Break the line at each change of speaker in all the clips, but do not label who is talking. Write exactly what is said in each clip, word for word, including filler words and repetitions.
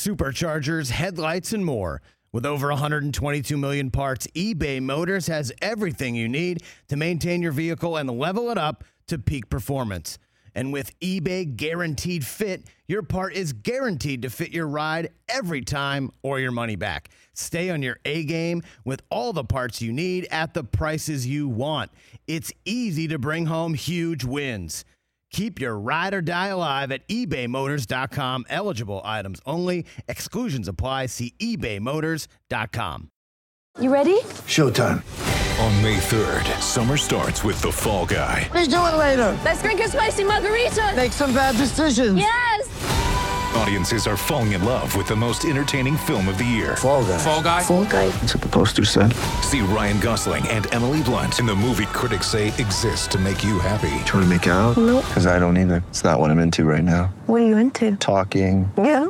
superchargers, headlights, and more. With over one hundred twenty-two million parts, eBay Motors has everything you need to maintain your vehicle and level it up to peak performance. And with eBay Guaranteed Fit, your part is guaranteed to fit your ride every time or your money back. Stay on your A-game with all the parts you need at the prices you want. It's easy to bring home huge wins. Keep your ride or die alive at ebay motors dot com. Eligible items only. Exclusions apply. See ebay motors dot com.
You ready?
Showtime.
On May third, summer starts with The Fall Guy.
Let's do it later.
Let's drink a spicy margarita.
Make some bad decisions.
Yes!
Audiences are falling in love with the most entertaining film of the year.
Fall Guy.
Fall Guy.
Fall Guy.
That's what the poster said.
See Ryan Gosling and Emily Blunt in the movie critics say exists to make you happy.
Trying to make it out?
Nope.
Because I don't either. It's not what I'm into right now.
What are you into?
Talking.
Yeah.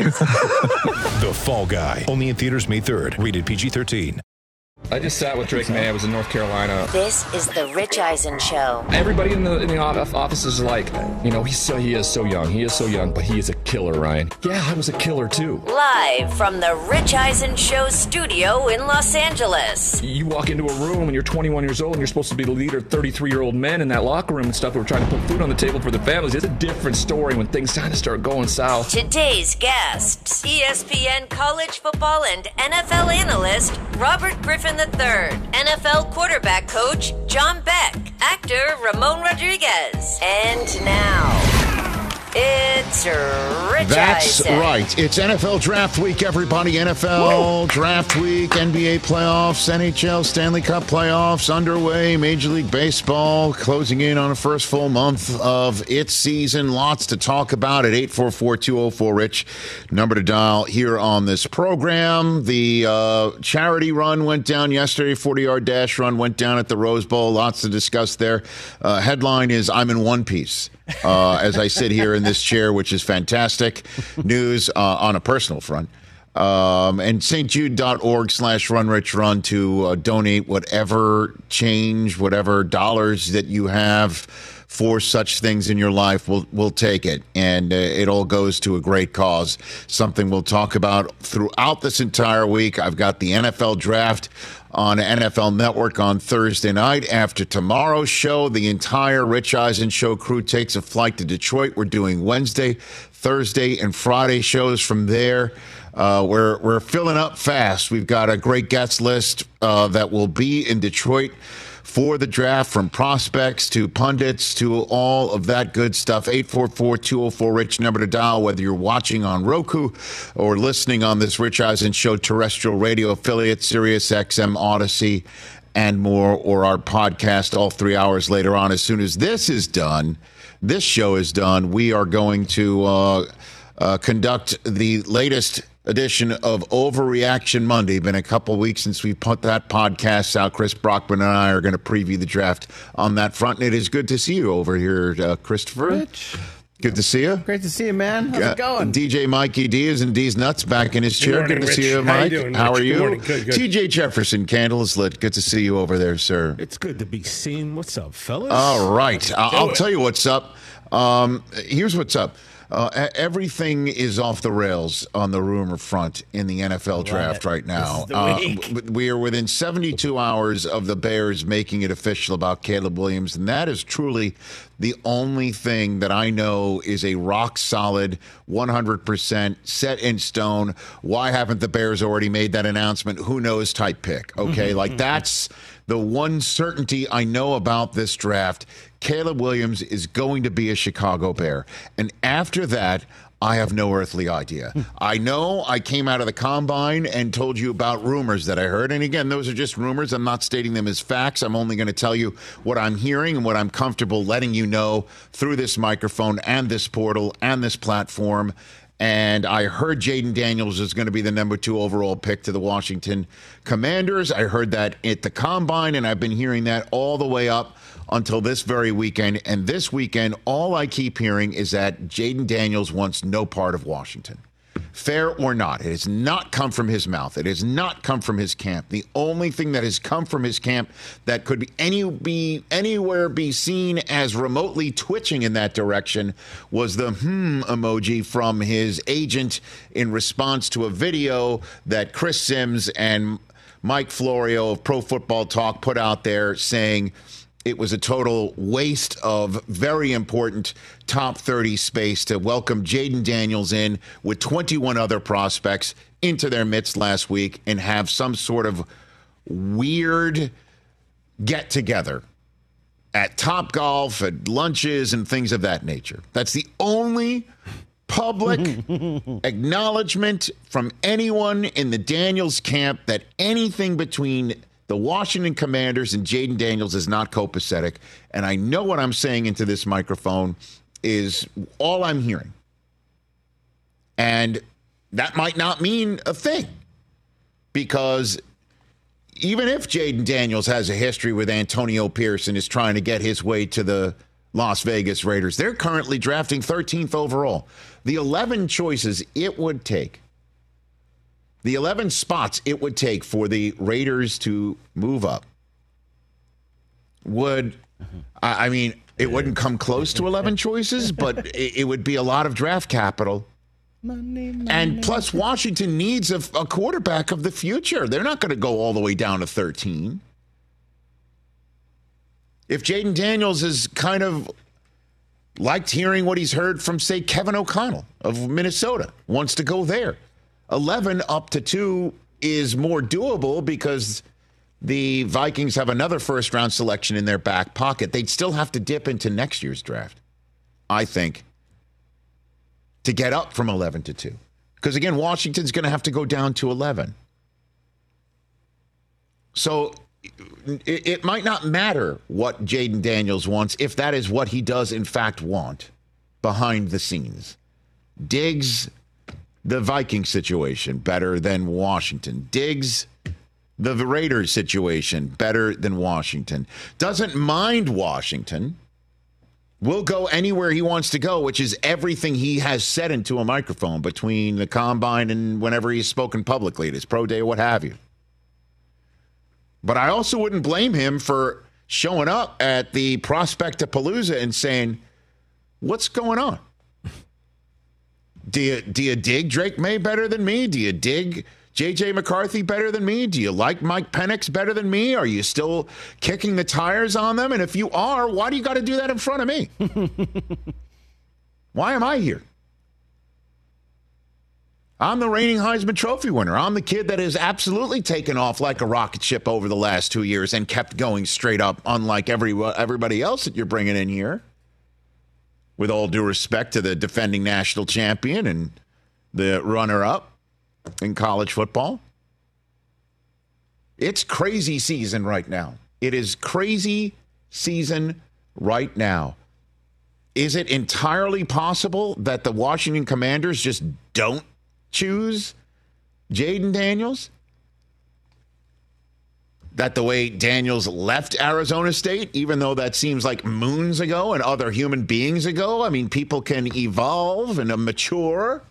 The Fall Guy. Only in theaters May third. Rated P G thirteen.
I just sat with Drake May. I was in North Carolina.
This is the Rich Eisen Show.
Everybody in the in the office is like, you know, he's so he is so young. He is so young, but he is a killer, Ryan. Yeah, I was a killer too.
Live from the Rich Eisen Show studio in Los Angeles.
You walk into a room and you're twenty-one years old and you're supposed to be the leader of thirty-three-year-old men in that locker room and stuff who are trying to put food on the table for their families. It's a different story when things kind of start going south.
Today's guests, E S P N college football and N F L analyst Robert Griffin the third, N F L quarterback coach John Beck, actor Ramon Rodriguez, and now it's Rich
That's
Eisen.
right. It's N F L Draft Week, everybody. N F L Woo! Draft Week, N B A playoffs, N H L Stanley Cup playoffs underway, Major League Baseball closing in on a first full month of its season. Lots to talk about at eight four four, two oh four, RICH. Number to dial here on this program. The uh, charity run went down yesterday. forty-yard dash run went down at the Rose Bowl. Lots to discuss there. Uh, headline is, I'm in one piece. Uh, as I sit here in this chair, which is fantastic news uh, on a personal front. Um, and stjude.org slash run rich run to uh, donate whatever change, whatever dollars that you have for such things in your life. We'll, we'll take it. And uh, it all goes to a great cause. Something we'll talk about throughout this entire week. I've got the N F L draft on N F L Network on Thursday night. After tomorrow's show, the entire Rich Eisen Show crew takes a flight to Detroit. We're doing Wednesday, Thursday, and Friday shows from there. Uh, we're we're filling up fast. We've got a great guest list uh, that will be in Detroit for the draft, from prospects to pundits to all of that good stuff. eight four four, two oh four, RICH, number to dial, whether you're watching on Roku or listening on this Rich Eisen Show terrestrial radio affiliate, Sirius X M, Odyssey, and more, or our podcast all three hours later on. As soon as this is done, this show is done, we are going to uh, uh, conduct the latest edition of Overreaction Monday. Been a couple weeks since we put that podcast out. Chris Brockman and I are going to preview the draft on that front. And it is good to see you over here, uh, Christopher.
Rich.
Good to see you.
Great to see you, man. How's
uh,
it going?
D J Mikey D is in D's nuts, back in his chair.
Good, morning,
good to
Rich.
see you, Mike.
How you doing,
How
Rich?
are you?
Good morning. Good, good.
T J Jefferson, candles lit. Good to see you over there, sir.
It's good to be seen. What's up, fellas?
All right. I'll, I'll
it.
tell you what's up. Um, here's what's up. Uh, everything is off the rails on the rumor front in the N F L draft
it.
right now.
This is the
Uh,
week.
w- we are within seventy-two hours of the Bears making it official about Caleb Williams, and that is truly the only thing that I know is a rock solid, one hundred percent set in stone. Why haven't the Bears already made that announcement? Who knows type pick. Okay, like that's the one certainty I know about this draft. Caleb Williams is going to be a Chicago Bear. And after that, I have no earthly idea. I know I came out of the combine and told you about rumors that I heard. And again, those are just rumors. I'm not stating them as facts. I'm only going to tell you what I'm hearing and what I'm comfortable letting you know through this microphone and this portal and this platform. And I heard Jaden Daniels is going to be the number two overall pick to the Washington Commanders. I heard that at the combine, and I've been hearing that all the way up until this very weekend. And this weekend, all I keep hearing is that Jaden Daniels wants no part of Washington. Fair or not, it has not come from his mouth. It has not come from his camp. The only thing that has come from his camp that could be any be anywhere be seen as remotely twitching in that direction was the hmm emoji from his agent in response to a video that Chris Sims and Mike Florio of Pro Football Talk put out there saying it was a total waste of very important top thirty space to welcome Jayden Daniels in with twenty-one other prospects into their midst last week and have some sort of weird get-together at Topgolf, at lunches, and things of that nature. That's the only public acknowledgement from anyone in the Daniels camp that anything between the Washington Commanders and Jayden Daniels is not copacetic. And I know what I'm saying into this microphone is all I'm hearing. And that might not mean a thing, because even if Jayden Daniels has a history with Antonio Pierce and is trying to get his way to the Las Vegas Raiders, they're currently drafting thirteenth overall. The eleven choices it would take, the eleven spots it would take for the Raiders to move up would, I mean, it wouldn't come close to eleven choices, but it, it would be a lot of draft capital. Money, money, and plus, Washington needs a, a quarterback of the future. They're not going to go all the way down to thirteen. If Jayden Daniels is kind of liked hearing what he's heard from, say, Kevin O'Connell of Minnesota, wants to go there. eleven up to two is more doable because the Vikings have another first-round selection in their back pocket. They'd still have to dip into next year's draft, I think, to get up from eleven to two. Because, again, Washington's going to have to go down to eleven. So it, it might not matter what Jayden Daniels wants if that is what he does, in fact, want behind the scenes. Diggs, the Viking situation, better than Washington. Diggs, the Raiders situation, better than Washington. Doesn't mind Washington. Will go anywhere he wants to go, which is everything he has said into a microphone between the combine and whenever he's spoken publicly at his pro day or what have you. But I also wouldn't blame him for showing up at the Prospectapalooza and saying, what's going on? Do you, do you dig Drake May better than me? Do you dig J J McCarthy better than me? Do you like Mike Penix better than me? Are you still kicking the tires on them? And if you are, why do you got to do that in front of me? Why am I here? I'm the reigning Heisman Trophy winner. I'm the kid that has absolutely taken off like a rocket ship over the last two years and kept going straight up, unlike every, everybody else that you're bringing in here. With all due respect to the defending national champion and the runner-up in college football. It's crazy season right now. It is crazy season right now. Is it entirely possible that the Washington Commanders just don't choose Jayden Daniels? That the way Daniels left Arizona State, even though that seems like moons ago and other human beings ago, I mean, people can evolve and mature.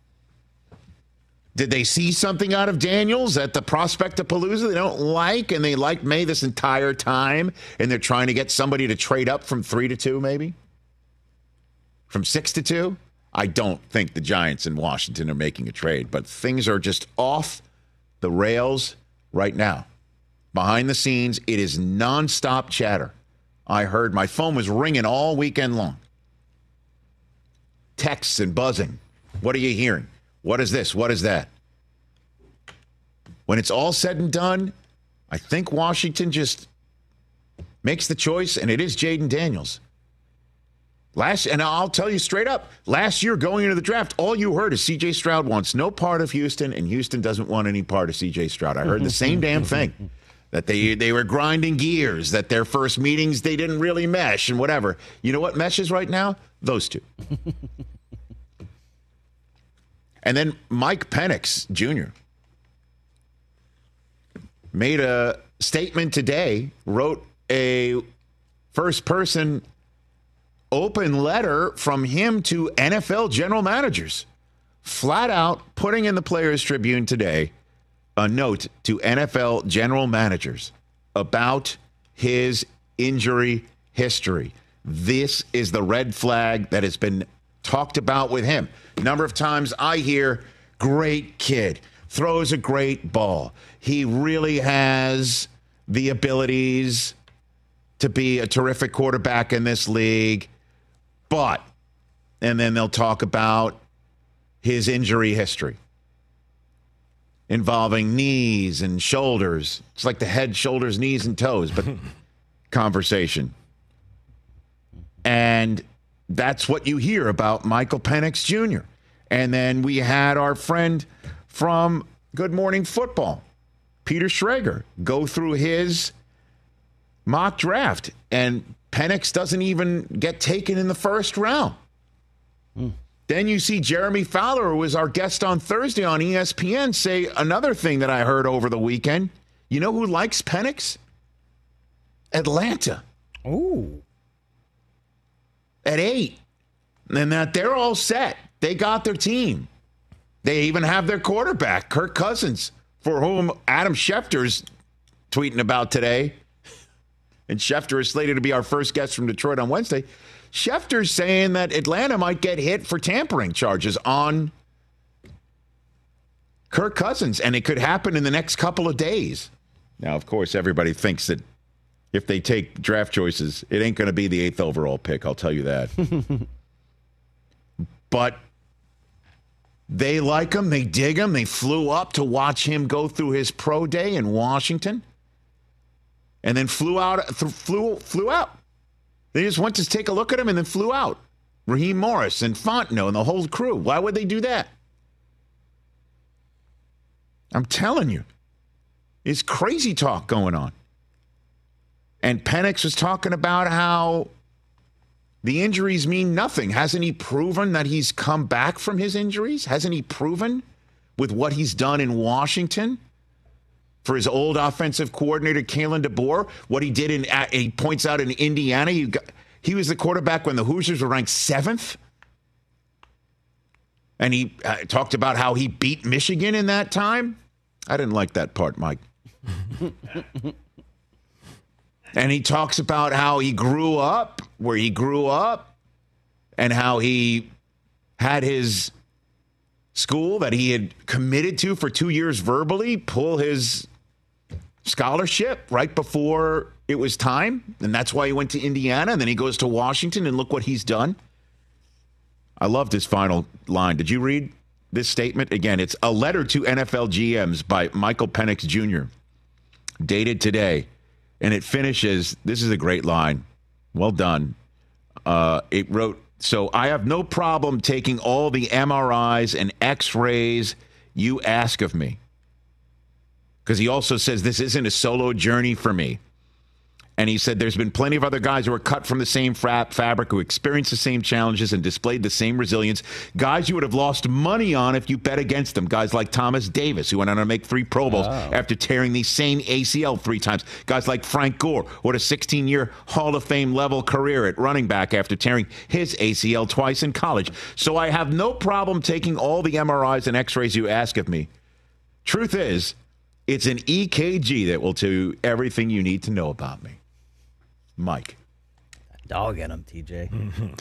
Did they see something out of Daniels at the Prospectapalooza they don't like, and they liked May this entire time, and they're trying to get somebody to trade up from three to two, maybe? From six to two? I don't think the Giants in Washington are making a trade, but things are just off the rails right now. Behind the scenes, it is nonstop chatter. I heard my phone was ringing all weekend long. Texts and buzzing. What are you hearing? What is this? What is that? When it's all said and done, I think Washington just makes the choice, and it is Jayden Daniels. Last, and I'll tell you straight up, last year going into the draft, all you heard is C J Stroud wants no part of Houston, and Houston doesn't want any part of C J Stroud. I heard the same damn thing, that they they were grinding gears, that their first meetings, they didn't really mesh and whatever. You know what meshes right now? Those two. And then Mike Penix Junior made a statement today, wrote a first-person open letter from him to N F L general managers flat out putting in the Players Tribune today a note to N F L general managers about his injury history. This is the red flag that has been talked about with him. A number of times I hear, great kid, throws a great ball. He really has the abilities to be a terrific quarterback in this league. But, and then they'll talk about his injury history involving knees and shoulders. It's like the head, shoulders, knees, and toes, but conversation. And that's what you hear about Michael Penix Junior And then we had our friend from Good Morning Football, Peter Schrager, go through his mock draft. And Penix doesn't even get taken in the first round. Mm. Then you see Jeremy Fowler, who was our guest on Thursday on E S P N, say another thing that I heard over the weekend. You know who likes Penix? Atlanta.
Ooh.
At eight. And that they're all set. They got their team. They even have their quarterback, Kirk Cousins, for whom Adam Schefter's tweeting about today. And Schefter is slated to be our first guest from Detroit on Wednesday. Schefter's saying that Atlanta might get hit for tampering charges on Kirk Cousins, and it could happen in the next couple of days. Now, of course, everybody thinks that if they take draft choices, it ain't going to be the eighth overall pick, I'll tell you that. But they like him, they dig him, they flew up to watch him go through his pro day in Washington, and then flew out, th- flew, flew out. They just went to take a look at him and then flew out. Raheem Morris and Fontenot and the whole crew. Why would they do that? I'm telling you, it's crazy talk going on. And Penix was talking about how the injuries mean nothing. Hasn't he proven that he's come back from his injuries? Hasn't he proven with what he's done in Washington for his old offensive coordinator, Kalen DeBoer, what he did in, he points out in Indiana, he, got, he was the quarterback when the Hoosiers were ranked seventh. And he uh, talked about how he beat Michigan in that time. I didn't like that part, Mike. And he talks about how he grew up, where he grew up, and how he had his school that he had committed to for two years verbally pull his scholarship right before it was time. And that's why he went to Indiana. And then he goes to Washington, and look what he's done. I loved his final line. Did you read this statement? Again, it's a letter to N F L G Ms by Michael Penix Junior, dated today. And it finishes, this is a great line. Well done. Uh, it wrote, so I have no problem taking all the M R Is and X-rays you ask of me. Because he also says this isn't a solo journey for me. And he said there's been plenty of other guys who are cut from the same fra- fabric, who experienced the same challenges and displayed the same resilience. Guys you would have lost money on if you bet against them. Guys like Thomas Davis, who went on to make three Pro Bowls oh. after tearing the same A C L three times. Guys like Frank Gore, who had a sixteen-year Hall of Fame level career at running back after tearing his A C L twice in college. So I have no problem taking all the M R Is and X-rays you ask of me. Truth is, it's an E K G that will tell you everything you need to know about me. Mike.
Dog in him, T J.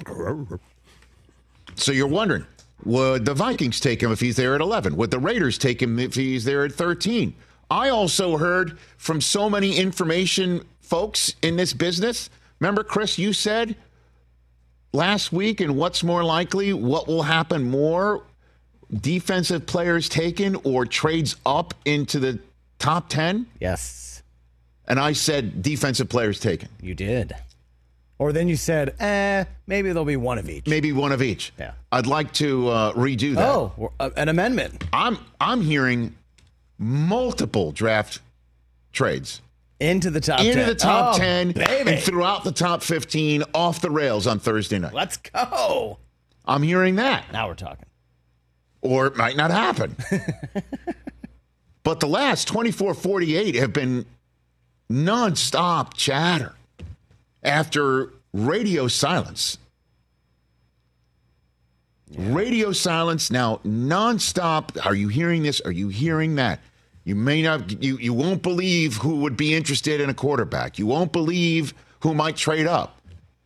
So you're wondering, would the Vikings take him if he's there at eleven? Would the Raiders take him if he's there at thirteen? I also heard from so many information folks in this business. Remember, Chris, you said last week, and what's more likely, what will happen more, defensive players taken or trades up into the top ten?
Yes.
And I said defensive players taken.
You did. Or then you said, eh, maybe there'll be one of each.
Maybe one of each.
Yeah.
I'd like to uh, redo that.
Oh, uh, an amendment.
I'm I'm hearing multiple draft trades.
Into the top
Into
ten.
the top
oh,
ten.
Baby.
And throughout the top fifteen, off the rails on Thursday night.
Let's go.
I'm hearing that.
Now we're talking.
Or it might not happen. But the last twenty-four forty-eight have been nonstop chatter after radio silence. Yeah. Radio silence now, nonstop. Are you hearing this? Are you hearing that? You may not. You you won't believe who would be interested in a quarterback. You won't believe who might trade up.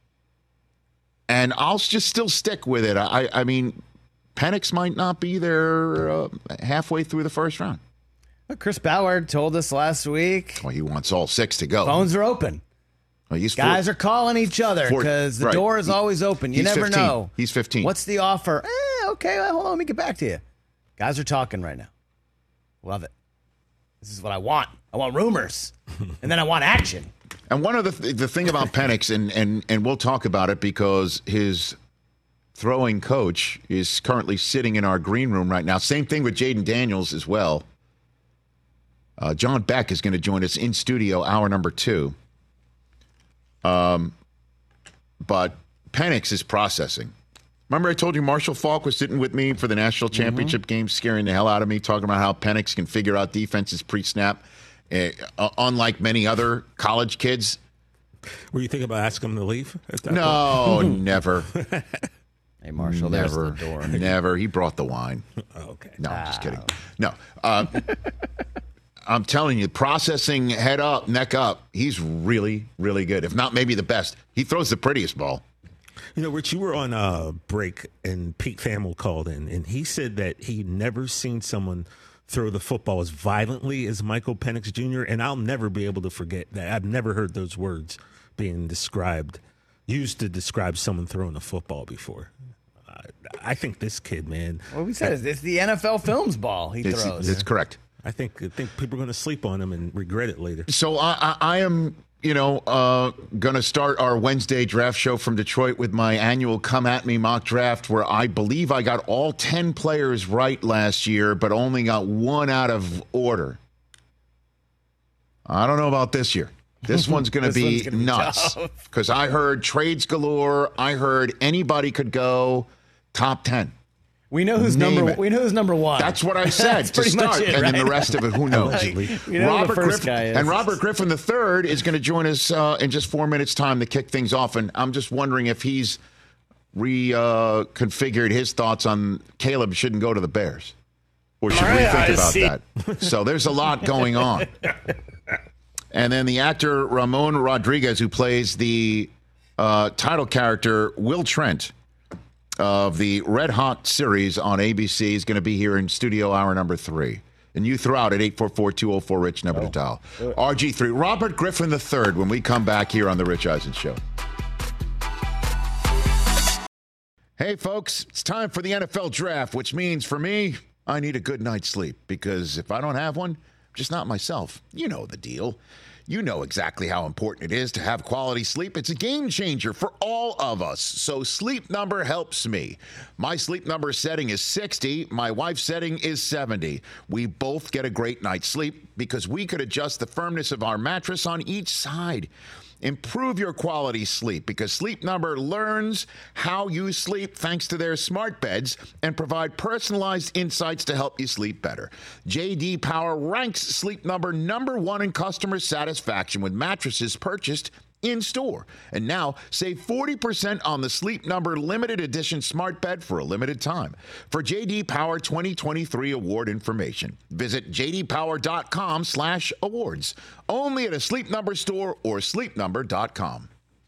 And I'll just still stick with it. I I mean, Penix might not be there uh, halfway through the first round.
Well, Chris Ballard told us last week.
Well, he wants all six to go.
Phones are open.
Well, he's
Guys
four,
are calling each other because the
right.
door is always open. You
he's
never
fifteen.
know.
He's fifteen.
What's the offer? Eh, okay, well, hold on. Let me get back to you. Guys are talking right now. Love it. This is what I want. I want rumors, and then I want action.
And one of the th- the thing about Penix, and, and and we'll talk about it because his throwing coach is currently sitting in our green room right now. Same thing with Jaden Daniels as well. Uh, John Beck is going to join us in studio, hour number two. Um, but Penix is processing. Remember I told you Marshall Faulk was sitting with me for the national championship mm-hmm. game, scaring the hell out of me, talking about how Penix can figure out defenses pre-snap, uh, unlike many other college kids.
Were you thinking about asking him to leave? At that
no,
point?
never.
Hey, Marshall,
never,
there's the door.
Never. He brought the wine.
Oh, okay.
No, I'm just kidding. No. Uh, I'm telling you, processing head up, neck up, he's really, really good. If not, maybe the best. He throws the prettiest ball.
You know, Rich, you were on a break and Pete Thamel called in, and he said that he'd never seen someone throw the football as violently as Michael Penix Junior, and I'll never be able to forget that. I've never heard those words being described, used to describe someone throwing a football before. Uh, I think this kid, man.
What we said is it's the N F L Films ball he
it's,
throws.
That's correct.
I think I think people are going to sleep on him and regret it later.
So I, I, I am, you know, uh, going to start our Wednesday draft show from Detroit with my annual Come At Me mock draft, where I believe I got all ten players right last year, but only got one out of order. I don't know about this year. This one's going to be nuts because I heard trades galore. I heard anybody could go top ten.
We know who's
Name
number.
it.
We know who's number one.
That's what I said to start,
it,
and
right?
then the rest of it, who knows?
Like, you know
Robert
who the first
Griffin
guy is.
and Robert Griffin the third is going to join us uh, in just four minutes' time to kick things off, and I'm just wondering if he's reconfigured uh, his thoughts on Caleb shouldn't go to the Bears, or should we think about that? So there's a lot going on. And then the actor Ramon Rodriguez, who plays the uh, title character Will Trent of the Red Hot series on A B C, is going to be here in studio hour number three. And you throw out at eight four four, two oh four, RICH, number oh. to dial. R G three, Robert Griffin the third, when we come back here on The Rich Eisen Show. Hey, folks, it's time for the N F L Draft, which means for me, I need a good night's sleep, because if I don't have one, I'm just not myself. You know the deal. You know exactly how important it is to have quality sleep. It's a game changer for all of us. So Sleep Number helps me. My Sleep Number setting is sixty. My wife's setting is seventy. We both get a great night's sleep because we could adjust the firmness of our mattress on each side. Improve your quality sleep because Sleep Number learns how you sleep thanks to their smart beds and provide personalized insights to help you sleep better. J D Power ranks Sleep Number number one in customer satisfaction with mattresses purchased in store. And now save forty percent on the Sleep Number limited edition smart bed for a limited time. For J D Power twenty twenty-three award information, visit j d power dot com slash awards. Only at a Sleep Number store or sleep number dot com.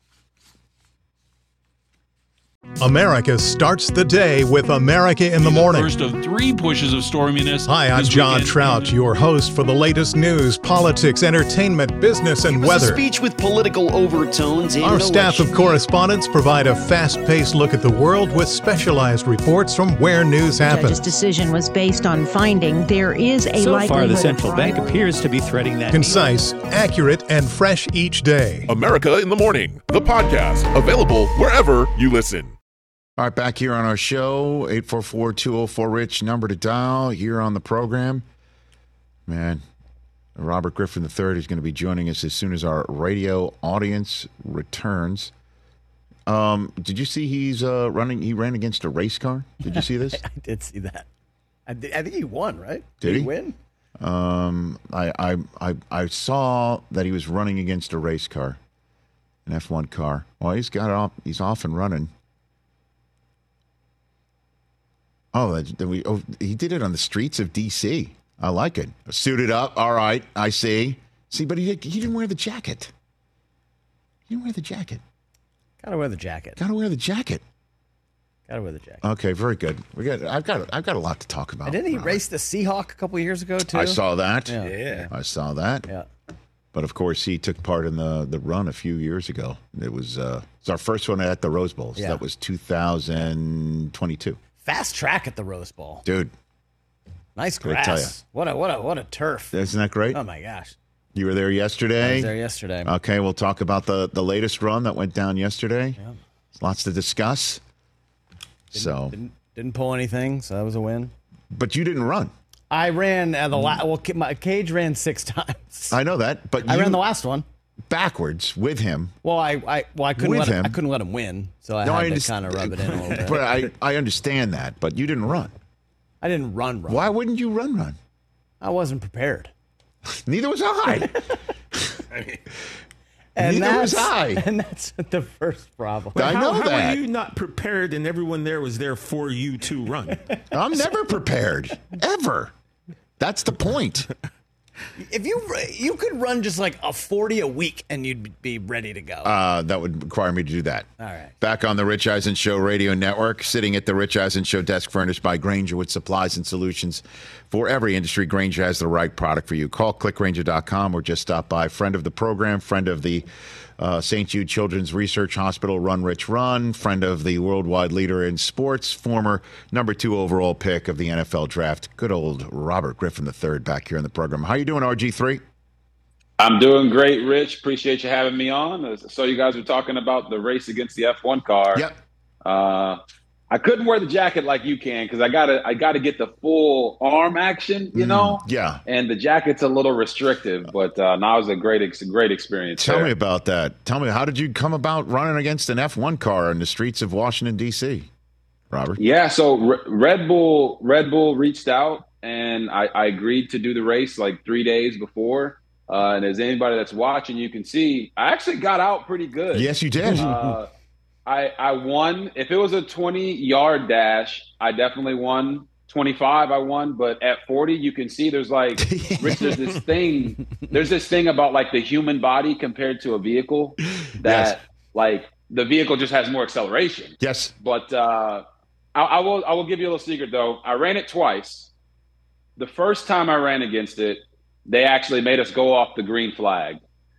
America starts the day with America in the Morning.
First of three pushes of storminess.
Hi, I'm John
weekend.
Trout, your host for the latest news, politics, entertainment, business, and
it was
weather.
A speech with political overtones.
Our staff of correspondents provide a fast-paced look at the world with specialized reports from where news happens.
The judge's decision was based on finding there is a
so
likelihood.
So far, the central bank appears to be threading that.
Concise, accurate, and fresh each day.
America in the Morning, the podcast, available wherever you listen.
All right, back here on our show, eight four four, two oh four, RICH, number to dial here on the program. Man, Robert Griffin the third is going to be joining us as soon as our radio audience returns. Um, did you see he's uh, running? He ran against a race car. Did you see this?
I did see that. I, did, I think he won, right?
Did,
did he?
he
win?
Um, I, I I I saw that he was running against a race car, an F one car. Well, he's got off. He's off and running. Oh, that, that we, oh, he did it on the streets of D C. I like it. Suited up. All right. I see. See, but he, he didn't wear the jacket. He didn't wear the jacket.
Gotta wear the jacket.
Gotta wear the jacket.
Gotta wear the jacket.
Okay, very good. We got. I've got. I've got a lot to talk about.
And didn't he
Robert.
race the Seahawk a couple years ago too?
I saw that.
Yeah.
Yeah.
I saw that.
Yeah.
But of course, he took part in the, the run a few years ago. It was uh, it was our first one at the Rose Bowl. So
Yeah.
That was two thousand twenty-two.
Fast track at the Rose Bowl.
Dude,
Nice
Gotta tell
grass. What a what a what a turf.
isn't that great?
Oh my gosh.
You were there yesterday.
I was there yesterday.
Okay, we'll talk about the, the latest run that went down yesterday.
Yeah.
Lots to discuss.
Didn't,
so,
didn't, didn't pull anything, so that was a win.
but you didn't run.
I ran uh, the la- well. Ca- My Cage ran six times.
I know that, but
I
you
ran the last one.
backwards with him.
Well, I, I well I couldn't
With
let him,
him.
I couldn't let him win, so I
No, I
had to
underst-
kind of rub it in a little bit.
But I, I understand that, but you didn't run.
I didn't run. Run.
Why wouldn't you run? Run.
I wasn't prepared.
Neither was I.
And
Neither was
that's-
I.
And that's the first problem.
I
how,
know
how
that.
were you not prepared and everyone there was there for you to run?
I'm never prepared ever. That's the point.
If you you could run just like a forty a week and you'd be ready to go.
Uh, that would require me to do that.
All right.
Back on the Rich Eisen Show Radio Network, sitting at the Rich Eisen Show desk furnished by Granger with supplies and solutions for every industry. Granger has the right product for you. Call click granger dot com or just stop by. Friend of the program, friend of the uh, Saint Jude Children's Research Hospital, Run Rich Run, friend of the worldwide leader in sports, former number two overall pick of the N F L draft. Good old Robert Griffin the third back here in the program. How you doing, R G three?
I'm doing great, Rich. Appreciate you having me on. I saw you guys were talking about the race against the F one car.
Yep.
Uh, I couldn't wear the jacket like you can because I gotta I gotta get the full arm action, you know.
Yeah.
And the jacket's a little restrictive, but uh, now it's a great ex- great experience.
Tell
there.
me about that. Tell me, how did you come about running against an F one car in the streets of Washington, D C, Robert?
Yeah, so R- Red Bull Red Bull reached out and I, I agreed to do the race like three days before. Uh, and as anybody that's watching, you can see I actually got out pretty good.
Yes, you did.
Uh, I I won. If it was a twenty-yard dash, I definitely won. twenty-five, I won. But at forty, you can see there's like, Rich, there's this thing. There's this thing about like the human body compared to a vehicle that
Yes.
like the vehicle just has more acceleration.
Yes.
But uh, I, I will I will give you a little secret though. I ran it twice. The first time I ran against it, they actually made us go off the green flag.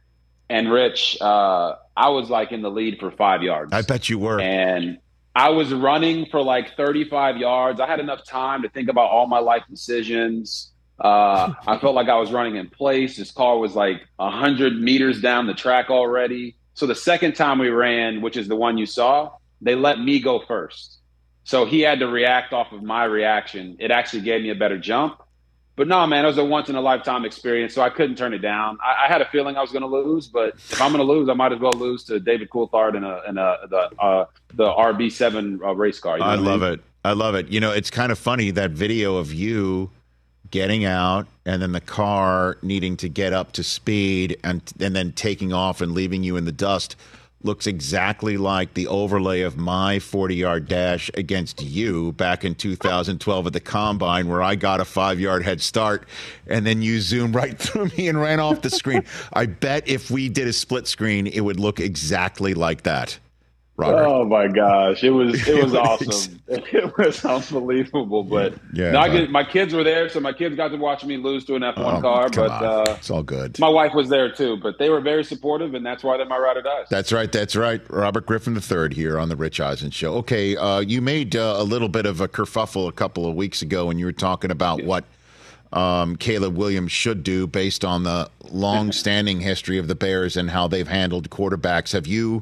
And Rich, uh, I was like in the lead for five yards.
I bet you were.
And I was running for like thirty-five yards. I had enough time to think about all my life decisions. Uh, I felt like I was running in place. This car was like one hundred meters down the track already. So the second time we ran, which is the one you saw, they let me go first. So he had to react off of my reaction. It actually gave me a better jump. But no, man, it was a once-in-a-lifetime experience, so I couldn't turn it down. I, I had a feeling I was going to lose, but if I'm going to lose, I might as well lose to David Coulthard in, a, in a, the uh, the R B seven uh, race car. You know
I
what
love
mean?
it. I love it. You know, it's kind of funny, that video of you getting out and then the car needing to get up to speed and and then taking off and leaving you in the dust looks exactly like the overlay of my forty-yard dash against you back in two thousand twelve at the Combine, where I got a five-yard head start, and then you zoomed right through me and ran off the screen. I bet if we did a split screen, it would look exactly like that, Robert.
Oh my gosh, it was it was
It
awesome.
was-
It was unbelievable. But
Yeah,
no, I
but-
get, my kids were there, so my kids got to watch me lose to an F one
Oh,
car.
come
But
on.
uh,
It's all good.
my wife was there too. But they were very supportive, and that's why they're my ride or dies.
That's right. That's right. Robert Griffin the third here on the Rich Eisen Show. Okay, uh, you made uh, a little bit of a kerfuffle a couple of weeks ago when you were talking about what um, Caleb Williams should do based on the long-standing history of the Bears and how they've handled quarterbacks. Have you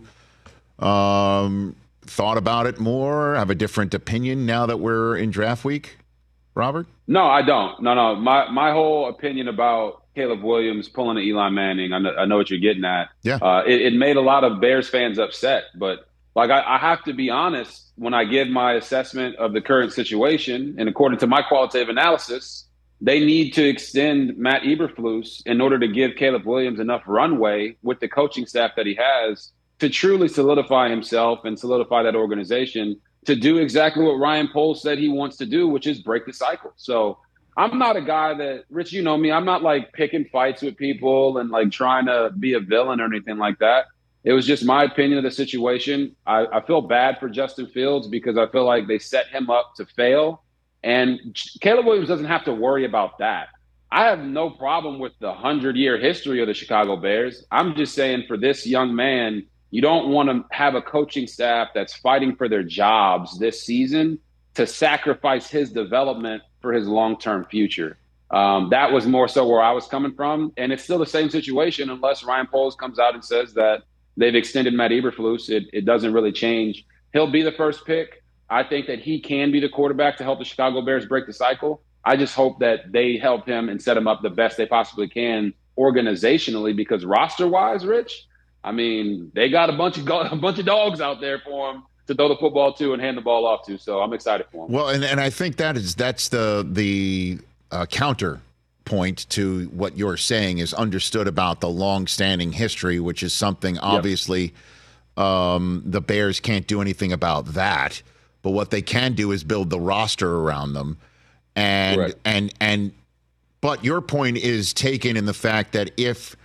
um, thought about it more? Have a different opinion now that we're in draft week, Robert?
No, I don't. No, no. My my whole opinion about Caleb Williams pulling an Eli Manning, I know, I know what you're getting at.
Yeah.
Uh, it, it made a lot of Bears fans upset. But like I, I have to be honest, when I give my assessment of the current situation, and according to my qualitative analysis, they need to extend Matt Eberflus in order to give Caleb Williams enough runway with the coaching staff that he has to truly solidify himself and solidify that organization to do exactly what Ryan Poles said he wants to do, which is break the cycle. So I'm not a guy that, Rich, you know me, I'm not like picking fights with people and like trying to be a villain or anything like that. It was just my opinion of the situation. I, I feel bad for Justin Fields because I feel like they set him up to fail. And Caleb Williams doesn't have to worry about that. I have no problem with the hundred-year history of the Chicago Bears. I'm just saying for this young man, you don't want to have a coaching staff that's fighting for their jobs this season to sacrifice his development for his long-term future. Um, that was more so where I was coming from. And it's still the same situation unless Ryan Poles comes out and says that they've extended Matt Eberflus. It, it doesn't really change. He'll be the first pick. I think that he can be the quarterback to help the Chicago Bears break the cycle. I just hope that they help him and set him up the best they possibly can organizationally, because roster-wise, Rich, I mean, they got a bunch of a bunch of dogs out there for him to throw the football to and hand the ball off to. So I'm excited for him.
Well, and, and I think that is that's the the uh, counter point to what you're saying is understood about the long-standing history, which is something obviously yep. um, the Bears can't do anything about that. But what they can do is build the roster around them. And Correct. and and but your point is taken in the fact that if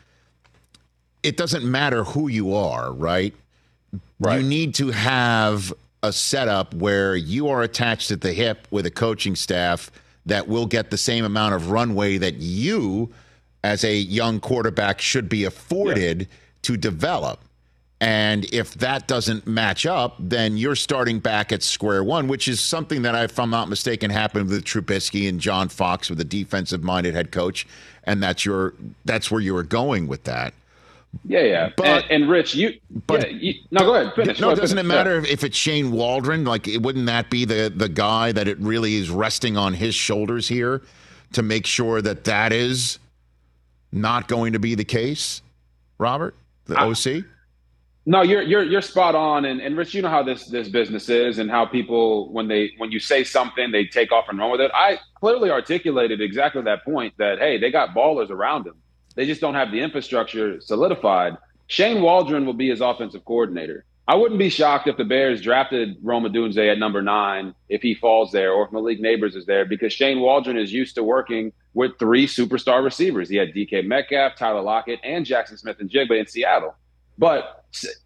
it doesn't matter who you are, right? Right. You need to have a setup where you are attached at the hip with a coaching staff that will get the same amount of runway that you, as a young quarterback, should be afforded yeah. to develop. And if that doesn't match up, then you're starting back at square one, which is something that, if I'm not mistaken, happened with Trubisky and John Fox with a defensive-minded head coach, and that's your that's where you were going with that.
Yeah, yeah.
But,
and, and Rich, you,
but,
yeah, you – no, go ahead. Finish.
No,
go ahead,
doesn't
finish.
it matter
yeah.
if it's Shane Waldron? Like, wouldn't that be the, the guy that it really is resting on his shoulders here to make sure that that is not going to be the case, Robert, the I, O C?
No, you're you're you're spot on, and, and Rich, you know how this this business is, and how people when they when you say something, they take off and run with it. I clearly articulated exactly that point that hey, they got ballers around them, they just don't have the infrastructure solidified. Shane Waldron will be his offensive coordinator. I wouldn't be shocked if the Bears drafted Rome Odunze at number nine if he falls there, or if Malik Neighbors is there, because Shane Waldron is used to working with three superstar receivers. He had D K Metcalf, Tyler Lockett, and Jackson Smith-Njigba in Seattle. But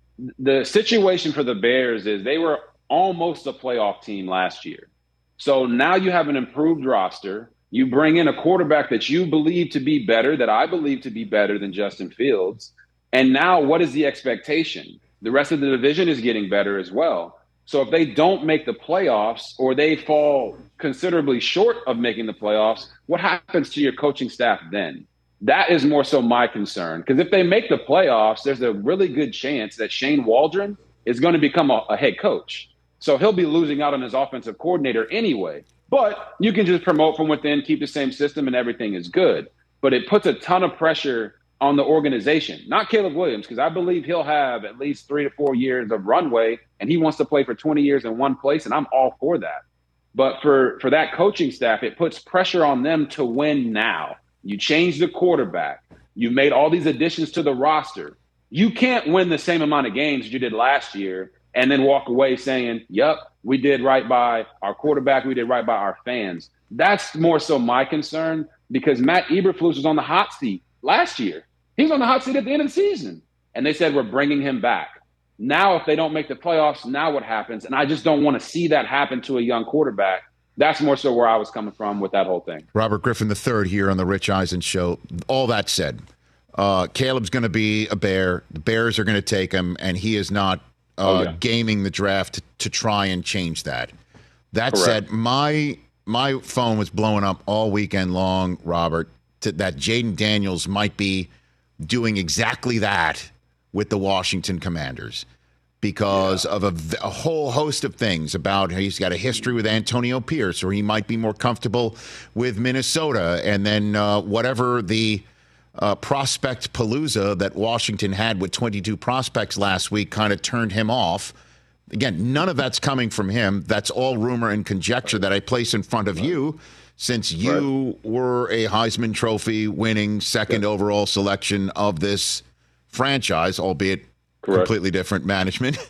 the situation for the Bears is they were almost a playoff team last year. So now you have an improved roster. You bring in a quarterback that you believe to be better, that I believe to be better than Justin Fields. And now what is the expectation? The rest of the division is getting better as well. So if they don't make the playoffs, or they fall considerably short of making the playoffs, what happens to your coaching staff then? That is more so my concern, because if they make the playoffs, there's a really good chance that Shane Waldron is going to become a, a head coach. So he'll be losing out on his offensive coordinator anyway. But you can just promote from within, keep the same system, and everything is good. But it puts a ton of pressure on the organization, not Caleb Williams, because I believe he'll have at least three to four years of runway, and he wants to play for twenty years in one place, and I'm all for that. But for, for that coaching staff, it puts pressure on them to win now. You changed the quarterback. You made all these additions to the roster. You can't win the same amount of games as you did last year and then walk away saying, yep, we did right by our quarterback, we did right by our fans. That's more so my concern, because Matt Eberflus was on the hot seat last year. He was on the hot seat at the end of the season, and they said we're bringing him back. Now if they don't make the playoffs, now what happens? And I just don't want to see that happen to a young quarterback. That's more so where I was coming from with that whole thing.
Robert Griffin the third here on the Rich Eisen Show. All that said, uh, Caleb's going to be a Bear. The Bears are going to take him, and he is not uh, oh, yeah. gaming the draft to, to try and change that. That Correct. said, my my phone was blowing up all weekend long, Robert, to, that Jaden Daniels might be doing exactly that with the Washington Commanders. Because yeah. of a, a whole host of things about he's got a history with Antonio Pierce, or he might be more comfortable with Minnesota. And then uh, whatever the uh, prospect palooza that Washington had with twenty-two prospects last week kind of turned him off. Again, none of that's coming from him. That's all rumor and conjecture that I place in front of right. you, since you right. were a Heisman Trophy winning second yeah. overall selection of this franchise, albeit Correct. completely different management.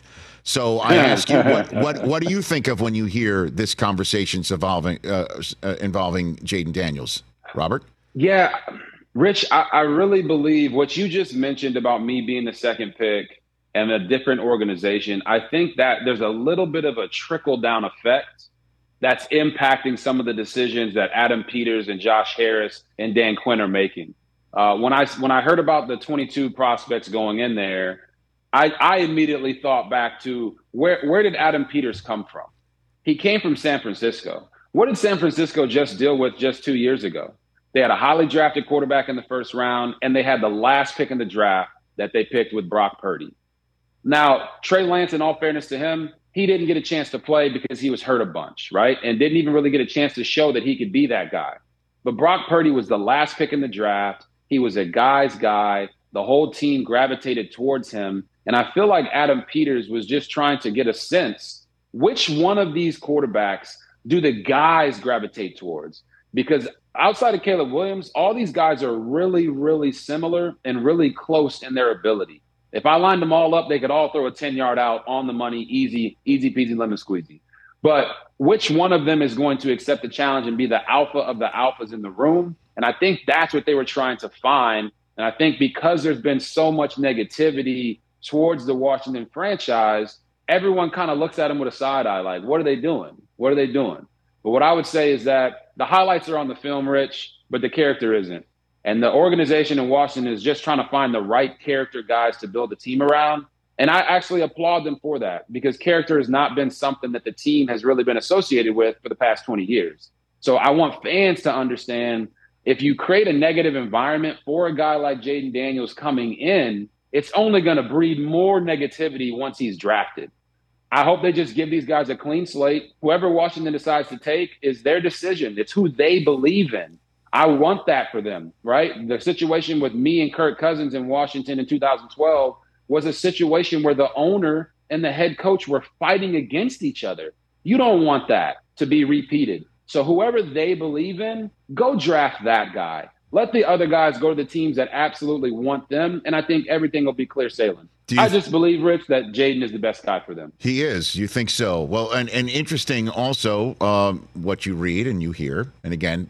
So I ask you, what, what what do you think of when you hear this conversations involving uh, uh, involving Jayden Daniels, Robert?
Yeah, Rich, I, I really believe what you just mentioned about me being the second pick and a different organization. I think that there's a little bit of a trickle down effect that's impacting some of the decisions that Adam Peters and Josh Harris and Dan Quinn are making. Uh, when I when I heard about the twenty-two prospects going in there, I, I immediately thought back to where where did Adam Peters come from? He came from San Francisco. What did San Francisco just deal with just two years ago? They had a highly drafted quarterback in the first round, and they had the last pick in the draft that they picked with Brock Purdy. Now, Trey Lance, in all fairness to him, he didn't get a chance to play because he was hurt a bunch, right? And didn't even really get a chance to show that he could be that guy. But Brock Purdy was the last pick in the draft. He was a guy's guy. The whole team gravitated towards him. And I feel like Adam Peters was just trying to get a sense, which one of these quarterbacks do the guys gravitate towards? Because outside of Caleb Williams, all these guys are really, really similar and really close in their ability. If I lined them all up, they could all throw a ten-yard out on the money, easy, easy peasy, lemon squeezy. But which one of them is going to accept the challenge and be the alpha of the alphas in the room? And I think that's what they were trying to find. And I think because there's been so much negativity towards the Washington franchise, everyone kind of looks at them with a side eye, like, what are they doing? What are they doing? But what I would say is that the highlights are on the film, Rich, but the character isn't. And the organization in Washington is just trying to find the right character guys to build a team around. And I actually applaud them for that, because character has not been something that the team has really been associated with for the past twenty years. So I want fans to understand, if you create a negative environment for a guy like Jayden Daniels coming in, it's only going to breed more negativity once he's drafted. I hope they just give these guys a clean slate. Whoever Washington decides to take is their decision. It's who they believe in. I want that for them, right? The situation with me and Kirk Cousins in Washington in two thousand twelve was a situation where the owner and the head coach were fighting against each other. You don't want that to be repeated. So whoever they believe in, go draft that guy. Let the other guys go to the teams that absolutely want them, and I think everything will be clear sailing. I just believe, Rich, that Jayden is the best guy for them.
He is. You think so? Well, and, and interesting also um, what you read and you hear, and again,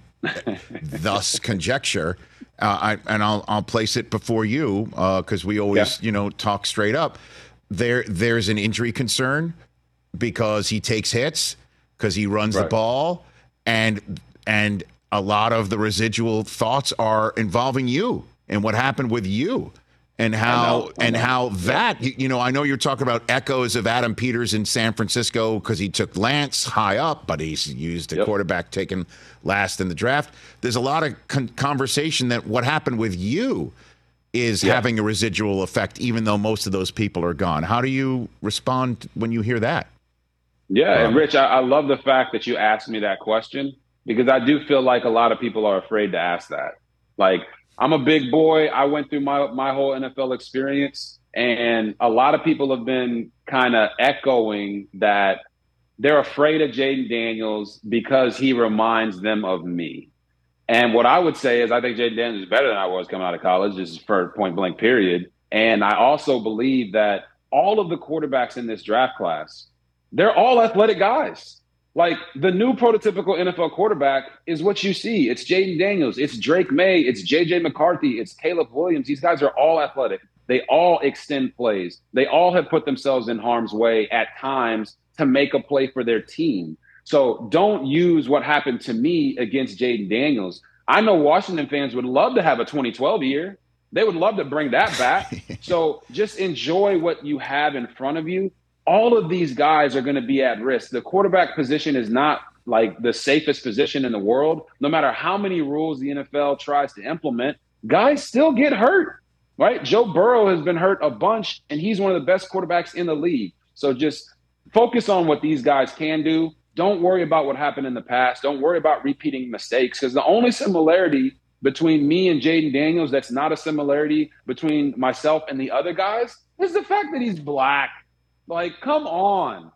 thus conjecture. Uh, I, and I'll I'll place it before you because uh, we always yeah. you know talk straight up. There there's an injury concern because he takes hits, because he runs right. the ball, and and a lot of the residual thoughts are involving you and what happened with you. And how I know, I and know. how that you, you know I know you're talking about echoes of Adam Peters in San Francisco because he took Lance high up, but he's used a yep. quarterback taken last in the draft. There's a lot of con- conversation that what happened with you is yeah. having a residual effect, even though most of those people are gone. How do you respond when you hear that?
Yeah, um, and Rich, I, I love the fact that you asked me that question, because I do feel like a lot of people are afraid to ask that. Like, I'm a big boy. I went through my my whole N F L experience, and a lot of people have been kind of echoing that they're afraid of Jayden Daniels because he reminds them of me. And what I would say is I think Jayden Daniels is better than I was coming out of college, just for point blank period. And I also believe that all of the quarterbacks in this draft class, they're all athletic guys. Like, the new prototypical N F L quarterback is what you see. It's Jayden Daniels. It's Drake May. It's J J McCarthy. It's Caleb Williams. These guys are all athletic. They all extend plays. They all have put themselves in harm's way at times to make a play for their team. So don't use what happened to me against Jayden Daniels. I know Washington fans would love to have a twenty twelve year. They would love to bring that back. So just enjoy what you have in front of you. All of these guys are going to be at risk. The quarterback position is not like the safest position in the world. No matter how many rules the N F L tries to implement, guys still get hurt, right? Joe Burrow has been hurt a bunch, and he's one of the best quarterbacks in the league. So just focus on what these guys can do. Don't worry about what happened in the past. Don't worry about repeating mistakes, because the only similarity between me and Jayden Daniels that's not a similarity between myself and the other guys is the fact that he's black. Like, come on.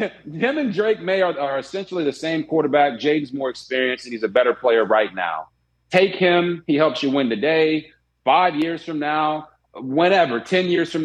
Him and Drake May are, are essentially the same quarterback. Jayden's more experienced, and he's a better player right now. Take him. He helps you win today. Five years from now, whenever, ten years from now,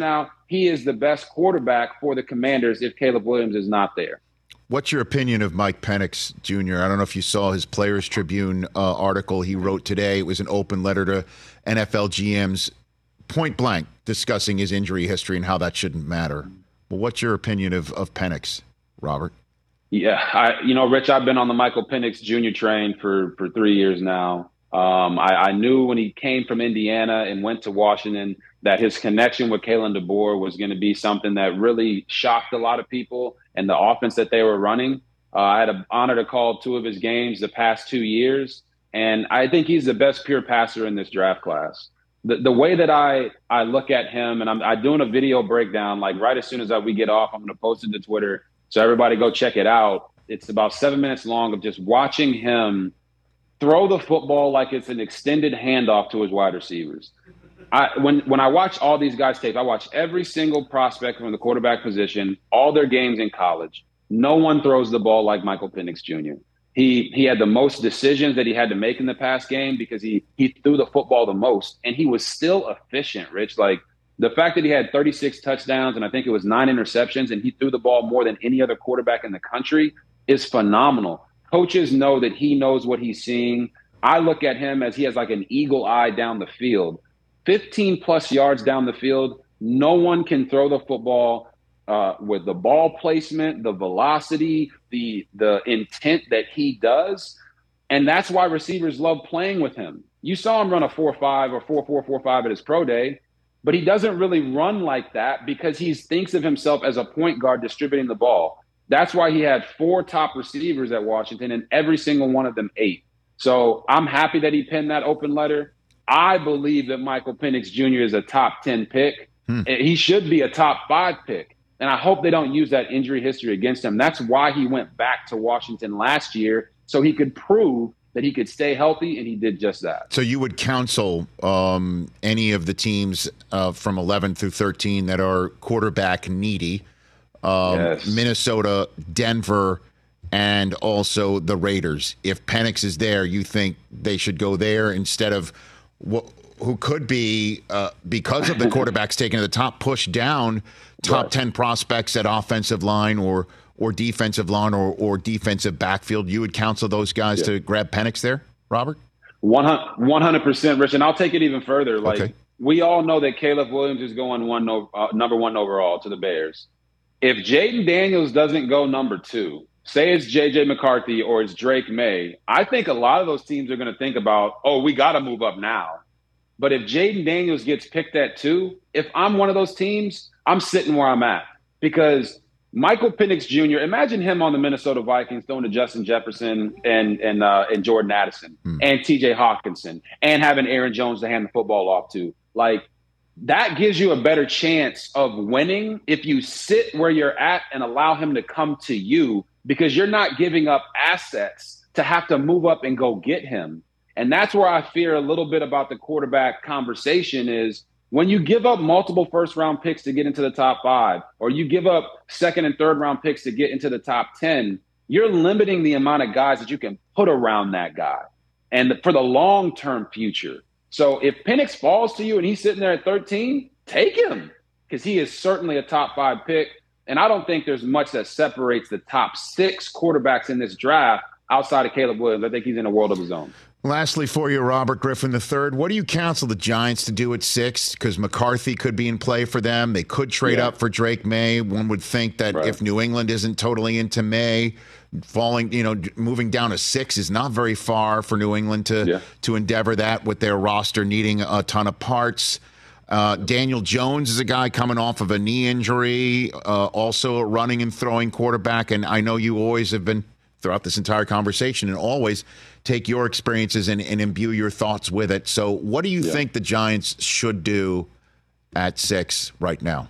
he is the best quarterback for the Commanders if Caleb Williams is not there.
What's your opinion of Mike Penix Junior? I don't know if you saw his Players Tribune uh, article he wrote today. It was an open letter to N F L G Ms, point blank, discussing his injury history and how that shouldn't matter. Well, what's your opinion of, of Penix, Robert?
Yeah, I, you know, Rich, I've been on the Michael Penix Junior train for, for three years now. Um, I, I knew when he came from Indiana and went to Washington that his connection with Kalen DeBoer was going to be something that really shocked a lot of people and the offense that they were running. Uh, I had an honor to call two of his games the past two years, and I think he's the best pure passer in this draft class. The, the way that I, I look at him, and I'm, I'm doing a video breakdown, like right as soon as I, we get off, I'm going to post it to Twitter. So everybody go check it out. It's about seven minutes long of just watching him throw the football like it's an extended handoff to his wide receivers. I, when when I watch all these guys tape, I watch every single prospect from the quarterback position, all their games in college. No one throws the ball like Michael Penix Junior He he had the most decisions that he had to make in the past game because he he threw the football the most, and he was still efficient, Rich. Like the fact that he had thirty-six touchdowns and I think it was nine interceptions, and he threw the ball more than any other quarterback in the country is phenomenal. Coaches know that he knows what he's seeing. I look at him as he has like an eagle eye down the field. fifteen plus yards down the field. No one can throw the football uh, with the ball placement, the velocity, the the intent that he does. And that's why receivers love playing with him. You saw him run a four five or four four four five at his pro day, but he doesn't really run like that because he thinks of himself as a point guard distributing the ball. That's why he had four top receivers at Washington, and every single one of them ate. So I'm happy that he penned that open letter. I believe that Michael Penix Junior is a top ten pick. Hmm. He should be a top five pick. And I hope they don't use that injury history against him. That's why he went back to Washington last year, so he could prove that he could stay healthy, and he did just that.
So you would counsel um, any of the teams uh, from eleven through thirteen that are quarterback needy, um, yes. Minnesota, Denver, and also the Raiders. If Penix is there, you think they should go there instead of wh- who could be, uh, because of the quarterbacks taken to the top, push down top right. ten prospects at offensive line or or defensive line or, or defensive backfield. You would counsel those guys yeah. to grab Penix there, Robert?
one hundred percent, Rich. And I'll take it even further. Like okay. we all know that Caleb Williams is going one uh, number one overall to the Bears. If Jaden Daniels doesn't go number two, say it's J J McCarthy or it's Drake May, I think a lot of those teams are going to think about, oh, we got to move up now. But if Jaden Daniels gets picked at two, if I'm one of those teams, I'm sitting where I'm at. Because Michael Penix Junior, imagine him on the Minnesota Vikings throwing to Justin Jefferson and and uh, and Jordan Addison hmm. and T J Hawkinson and having Aaron Jones to hand the football off to. Like, that gives you a better chance of winning if you sit where you're at and allow him to come to you, because you're not giving up assets to have to move up and go get him. And that's where I fear a little bit about the quarterback conversation is when you give up multiple first-round picks to get into the top five, or you give up second and third-round picks to get into the top ten, you're limiting the amount of guys that you can put around that guy and for the long-term future. So if Penix falls to you and he's sitting there at thirteen, take him, because he is certainly a top five pick. And I don't think there's much that separates the top six quarterbacks in this draft outside of Caleb Williams. I think he's in a world of his own.
Lastly for you, Robert Griffin the third, what do you counsel the Giants to do at six? Because McCarthy could be in play for them. They could trade yeah. up for Drake May. One would think that right. if New England isn't totally into May, falling, you know, moving down to six is not very far for New England to yeah. to endeavor that with their roster needing a ton of parts. Uh, Daniel Jones is a guy coming off of a knee injury, uh, also a running and throwing quarterback. And I know you always have been, throughout this entire conversation, and always take your experiences and, and imbue your thoughts with it. So what do you yeah. think the Giants should do at six right now?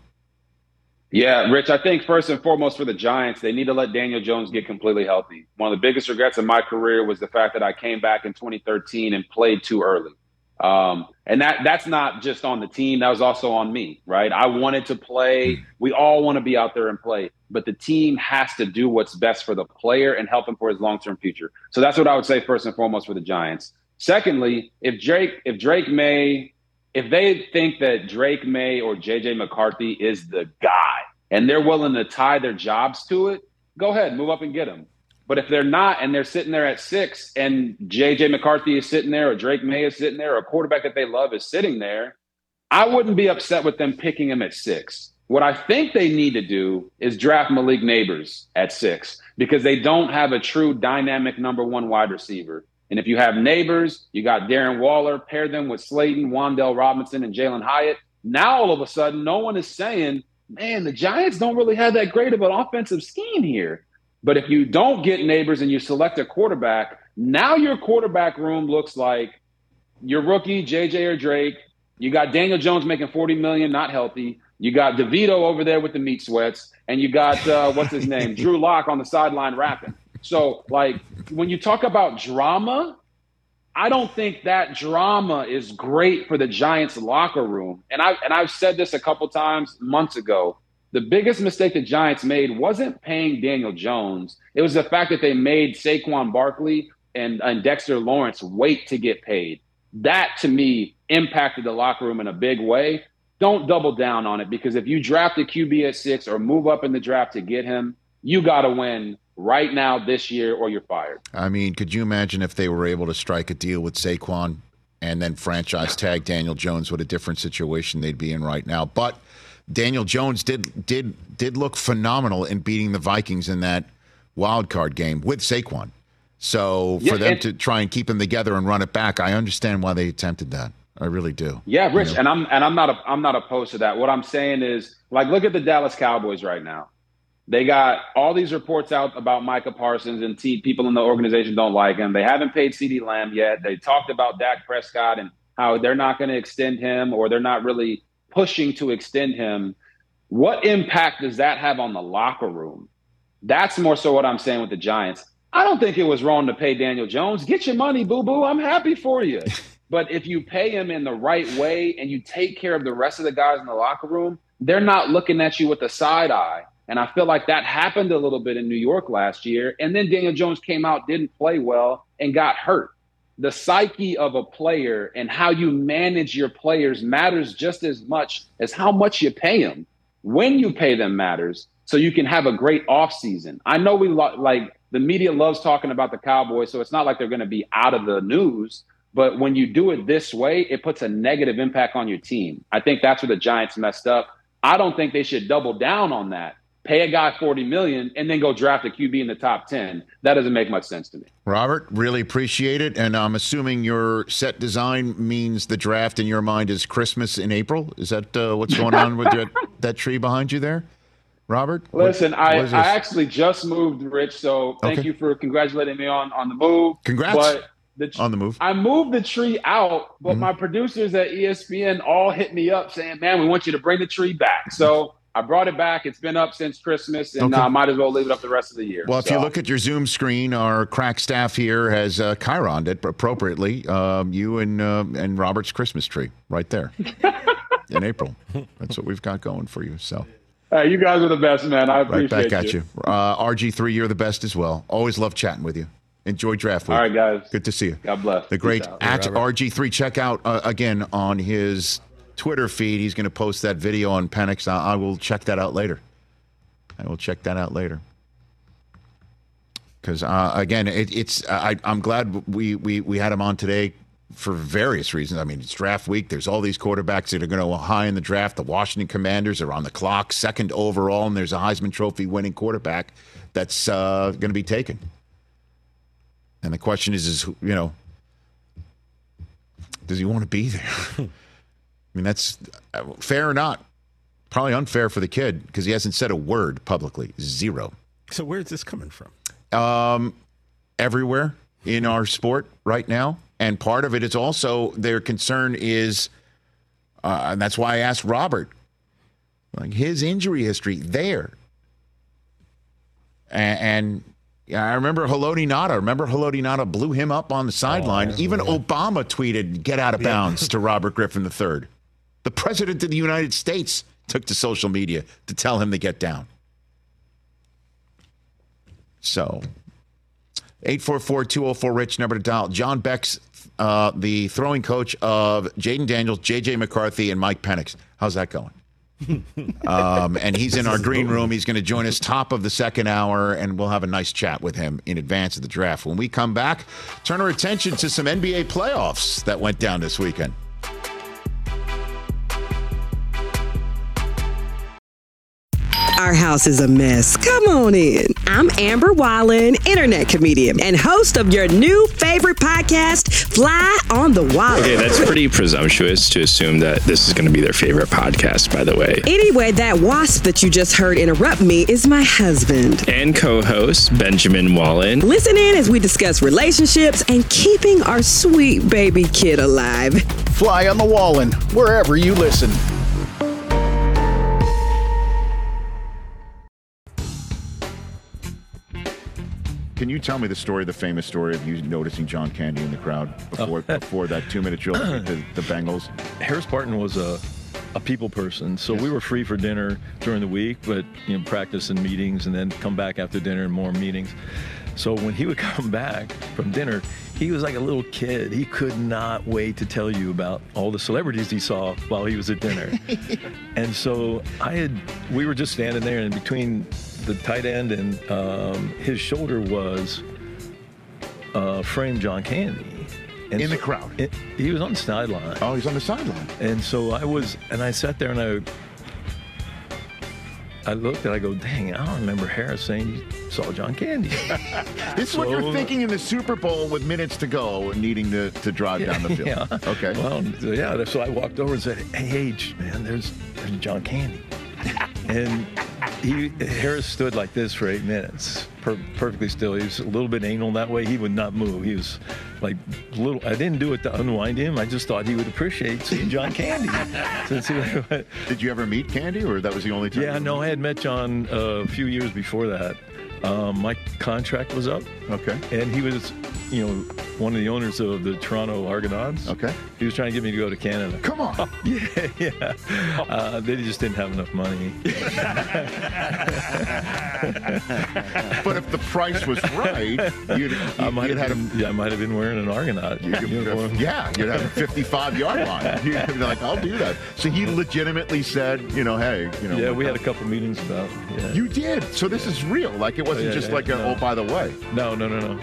Yeah, Rich, I think first and foremost for the Giants, they need to let Daniel Jones get completely healthy. One of the biggest regrets of my career was the fact that I came back in twenty thirteen and played too early. Um, and that that's not just on the team. That was also on me, right? I wanted to play. We all want to be out there and play. But the team has to do what's best for the player and help him for his long-term future. So that's what I would say first and foremost for the Giants. Secondly, if Drake if Drake May if they think that Drake May or J J McCarthy is the guy and they're willing to tie their jobs to it, go ahead, move up and get them. But if they're not and they're sitting there at six and J J McCarthy is sitting there or Drake May is sitting there or a quarterback that they love is sitting there, I wouldn't be upset with them picking him at six. What I think they need to do is draft Malik Neighbors at six because they don't have a true dynamic number one wide receiver. And if you have Neighbors, you got Darren Waller, pair them with Slayton, Wan'Dale Robinson, and Jalen Hyatt. Now all of a sudden, no one is saying, man, the Giants don't really have that great of an offensive scheme here. But if you don't get Neighbors and you select a quarterback, now your quarterback room looks like your rookie, J J or Drake. You got Daniel Jones making forty million dollars, not healthy. You got DeVito over there with the meat sweats. And you got, uh, what's his name, Drew Lock on the sideline rapping. So, like, when you talk about drama, I don't think that drama is great for the Giants locker room. And, I, and I've said this a couple times months ago. The biggest mistake the Giants made wasn't paying Daniel Jones. It was the fact that they made Saquon Barkley and, and Dexter Lawrence wait to get paid. That, to me, impacted the locker room in a big way. Don't double down on it because if you draft a Q B at six or move up in the draft to get him, you got to win right now this year or you're fired.
I mean, could you imagine if they were able to strike a deal with Saquon and then franchise tag Daniel Jones? What a different situation they'd be in right now. But Daniel Jones did did did look phenomenal in beating the Vikings in that wild card game with Saquon. So for yeah, them to try and keep him together and run it back, I understand why they attempted that. I really do.
Yeah, Rich,
you know?
and I'm and I'm not a, I'm not opposed to that. What I'm saying is, like, look at the Dallas Cowboys right now. They got all these reports out about Micah Parsons and t- people in the organization don't like him. They haven't paid CeeDee Lamb yet. They talked about Dak Prescott and how they're not going to extend him or they're not really pushing to extend him. What impact does that have on the locker room? That's more so what I'm saying with the Giants. I don't think it was wrong to pay Daniel Jones. Get your money, boo-boo. I'm happy for you. But if you pay him in the right way and you take care of the rest of the guys in the locker room, they're not looking at you with a side eye. And I feel like that happened a little bit in New York last year. And then Daniel Jones came out, didn't play well, and got hurt. The psyche of a player and how you manage your players matters just as much as how much you pay them. When you pay them matters so you can have a great offseason. I know we lo- like the media loves talking about the Cowboys, so it's not like they're going to be out of the news. But when you do it this way, it puts a negative impact on your team. I think that's where the Giants messed up. I don't think they should double down on that. Pay a guy forty million dollars and then go draft a Q B in the top ten. That doesn't make much sense to me.
Robert, really appreciate it. And I'm assuming your set design means the draft in your mind is Christmas in April. Is that uh, what's going on with that, that tree behind you there, Robert?
Listen,
what,
I,
what
I actually just moved, Rich, so thank
okay.
you for congratulating me on, on the move.
Congrats.
But The,
on the move.
I moved the tree out, but mm-hmm. my producers at E S P N all hit me up saying, man, we want you to bring the tree back. So I brought it back. It's been up since Christmas, and I okay. uh, might as well leave it up the rest of the year.
Well, if
so.
you look at your Zoom screen, our crack staff here has uh, Chironed it appropriately. Um, you and uh, and Robert's Christmas tree right there in April. That's what we've got going for you. So.
Hey, you guys are the best, man. I appreciate
right back
you.
at you. Uh, R G three, you're the best as well. Always love chatting with you. Enjoy draft week.
All right, guys.
Good to see you.
God bless.
The great at R G three. Check out, uh, again, on his Twitter feed. He's going to post that video on Penix. I, I will check that out later. I will check that out later. Because, uh, again, it, it's I, I'm glad we, we, we had him on today for various reasons. I mean, it's draft week. There's all these quarterbacks that are going to go high in the draft. The Washington Commanders are on the clock, second overall, and there's a Heisman Trophy winning quarterback that's uh, going to be taken. And the question is, is, you know, does he want to be there? I mean, that's fair or not. Probably unfair for the kid because he hasn't said a word publicly. Zero.
So where's this coming from?
Um, everywhere in our sport right now. And part of it is also their concern is, uh, and that's why I asked Robert, like his injury history there. And, and yeah, I remember Haloti Ngata. Remember Haloti Ngata blew him up on the sideline. Oh, Even yeah. Obama tweeted, "Get out of bounds" yeah. to Robert Griffin the third. The president of the United States took to social media to tell him to get down. So, eight four four, two oh four, RICH, number to dial. John Beck's uh, the throwing coach of Jaden Daniels, J J McCarthy, and Mike Penix. How's that going? um, and he's in our green room. He's going to join us top of the second hour, and we'll have a nice chat with him in advance of the draft. When we come back, turn our attention to some N B A playoffs that went down this weekend.
Our house is a mess. Come on in. I'm Amber Wallen, internet comedian and host of your new favorite podcast, Fly on the Wall.
Okay, that's pretty presumptuous to assume that this is going to be their favorite podcast, by the way.
Anyway, that wasp that you just heard interrupt me is my husband.
And co-host, Benjamin Wallen.
Listen in as we discuss relationships and keeping our sweet baby kid alive.
Fly on the Wallen, wherever you listen.
Can you tell me the story, the famous story of you noticing John Candy in the crowd before
Oh.
before that two-minute drill with the, the Bengals?
Harris Barton was a, a people person, so we were free for dinner during the week, but you know, practice and meetings, and then come back after dinner and more meetings. So when he would come back from dinner, he was like a little kid. He could not wait to tell you about all the celebrities he saw while he was at dinner. And so I had, we were just standing there, and between the tight end and um, his shoulder was uh, framed John Candy. And
In the
so-
crowd?
It, he was on the sideline.
Oh, he's on the sideline.
And so I was, and I sat there and I, I looked and I go, dang, I don't remember Harris saying he saw John Candy.
This is what you're thinking in the Super Bowl with minutes to go and needing to, to drive
Yeah,
down the field.
yeah.
Okay.
Well, yeah, so I walked over and said, hey, H, man, there's, there's John Candy. And he Harris stood like this for eight minutes, per, perfectly still. He was a little bit anal that way. He would not move. He was like little. I didn't do it to unwind him. I just thought he would appreciate seeing John Candy. Since he,
Did you ever meet Candy, or that was the only time?
yeah, no, I had met John uh, a few years before that. Um, my contract was up.
Okay.
And he was, you know, one of the owners of the Toronto Argonauts.
Okay.
He was trying to get me to go to Canada.
Come on.
Yeah, yeah. Uh, they just didn't have enough money.
But if the price was right, you'd, you'd,
I might
you'd
have
had
been, yeah, I might have been wearing an Argonaut
You could,
uniform.
yeah, you'd have a fifty-five yard line. You'd be like, I'll do that. So he legitimately said, you know, hey, you know.
Yeah, we had a couple meetings about. Yeah.
You did. So this is real. Like it wasn't
Yeah,
just
yeah,
like a,
no.
oh, by the way.
No, no, no, no.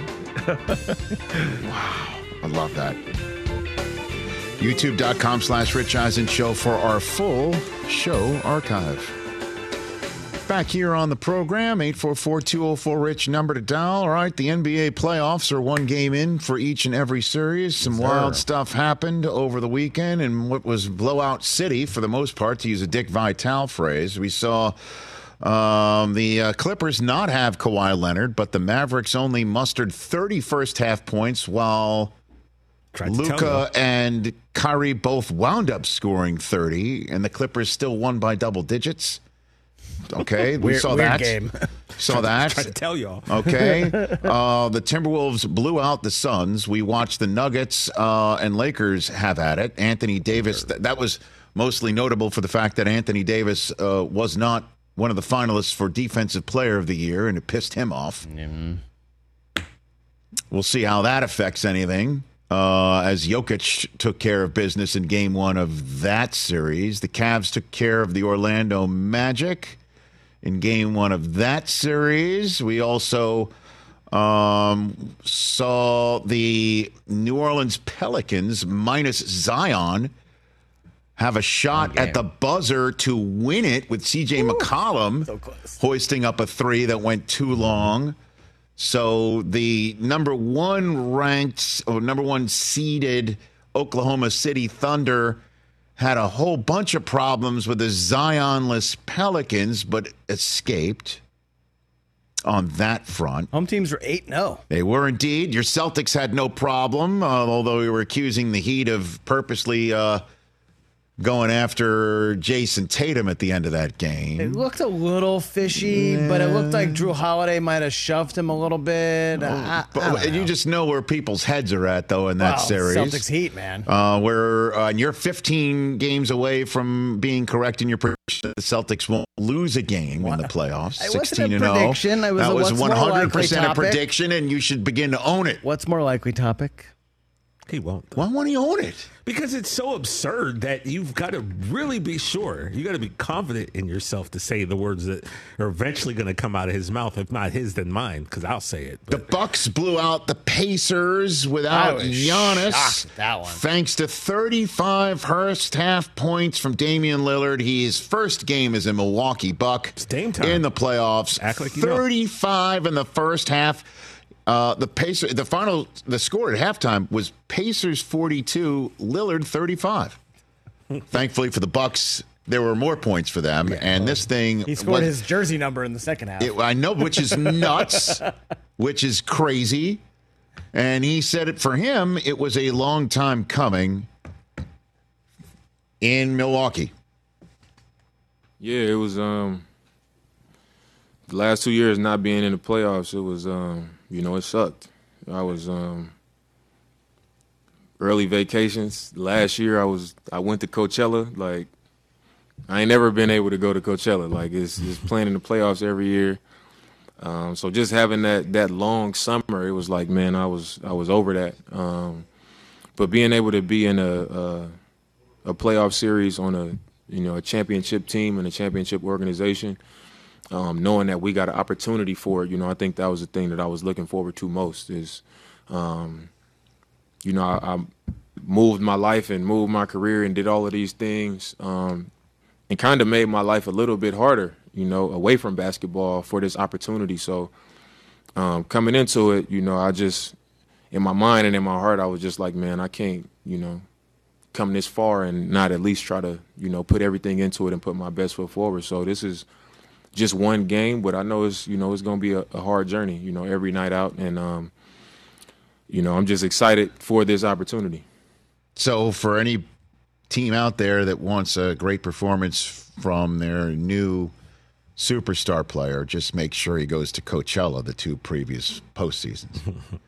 Wow. I love that. YouTube.com slash Rich Eisen Show for our full show archive. Back here on the program, eight four four, two oh four, RICH, number to dial. All right, the N B A playoffs are one game in for each and every series. Some
Yes,
wild
sir.
stuff happened over the weekend in what was blowout city for the most part, to use a Dick Vitale phrase. We saw um, the uh, Clippers not have Kawhi Leonard, but the Mavericks only mustered thirty first half points, while
Tried to tell
Luka and Kyrie both wound up scoring thirty, and the Clippers still won by double digits. Okay, we
Weird-
saw
weird
that.
game.
Saw that.
Trying to tell y'all.
Okay. Uh, the Timberwolves blew out the Suns. We watched the Nuggets uh, and Lakers have at it. Anthony Davis, th- that was mostly notable for the fact that Anthony Davis uh, was not one of the finalists for Defensive Player of the Year, and it pissed him off. We'll see how that affects anything. Uh, as Jokic took care of business in game one of that series. The Cavs took care of the Orlando Magic in game one of that series. We also um, saw the New Orleans Pelicans minus Zion have a shot at the buzzer to win it with C J McCollum
So close.
hoisting up a three that went too long. So the number one ranked or number one seeded Oklahoma City Thunder had a whole bunch of problems with the Zionless Pelicans, but escaped on that front.
Home teams were eight and oh.
They were indeed. Your Celtics had no problem, uh, although we were accusing the Heat of purposely uh, going after Jason Tatum at the end of that game.
It looked a little fishy, but it looked like Drew Holiday might have shoved him a little bit. I, I
But
don't
you
know.
just know where people's heads are at, though, in that
Well,
series.
Celtics Heat, man.
Uh, where uh, you're fifteen games away from being correct in your prediction. The Celtics won't lose a game in the playoffs.
It wasn't a
sixteen and oh.
prediction. It was
that
a
was
what's more
one hundred percent
likely
a
topic.
prediction, and you should begin to own it.
What's more likely topic?
He won't.
Why won't he own it?
Because it's so absurd that you've got to really be sure. You got to be confident in yourself to say the words that are eventually going to come out of his mouth. If not his, then mine, because I'll say it.
But. The Bucks blew out the Pacers without Giannis.
Shocked at that one.
Thanks to thirty-five first half points from Damian Lillard. His first game is in Milwaukee Buck.
It's Dame time.
In the playoffs.
Act like you
thirty-five know. In the first half. Uh, the Pacer, the final, the score at halftime was Pacers forty-two, Lillard thirty-five. Thankfully for the Bucks, there were more points for them, yeah, and this thing
he scored
was,
his jersey number in the second half.
It, I know, which is nuts, which is crazy. And he said it for him. It was a long time coming in Milwaukee.
Yeah, it was. Um, the last two years not being in the playoffs, it was. Um, You know, it sucked. I was um, early vacations. Last year, I was I went to Coachella. Like, I ain't never been able to go to Coachella. Like, it's just playing in the playoffs every year. Um, so just having that that long summer, it was like, man, I was I was over that. Um, but being able to be in a, a a playoff series on a you know a championship team and a championship organization. Um, knowing that we got an opportunity for it, you know, I think that was the thing that I was looking forward to most is, um, you know, I, I moved my life and moved my career and did all of these things um, and kind of made my life a little bit harder, you know, away from basketball for this opportunity. So um, coming into it, you know, I just, in my mind and in my heart, I was just like, man, I can't, you know, come this far and not at least try to, you know, put everything into it and put my best foot forward. So this is just one game, but I know it's you know it's going to be a, a hard journey, you know, every night out, and um, you know I'm just excited for this opportunity.
So, for any team out there that wants a great performance from their new superstar player, just make sure he goes to Coachella the two previous postseasons.